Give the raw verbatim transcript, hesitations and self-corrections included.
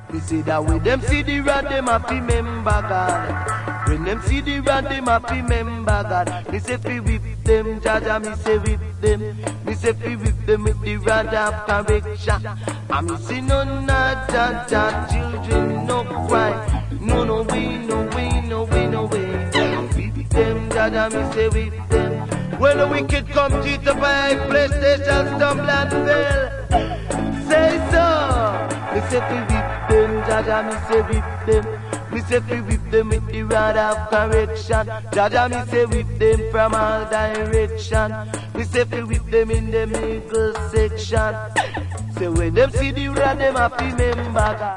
Me say that when them see the rod, them a fi member God. When them see the rod, them a fi member God. Me say fi whip them, Jaja, me say whip them. Me say fi whip them with the rod of correction. And me see none of Jaja children no cry. No, no, we, no, we, no, we, no, we. Whip them, Jaja, me say whip them. When the wicked come cheat the by PlayStation stumble and fail. Say so. Me say fi whip them, Jaja, me say whip them. Me say fi whip them with the rod of correction. Jaja, me say whip them from all direction. Me say fi whip them in the middle section. Say when them see the rod, them a fi member God.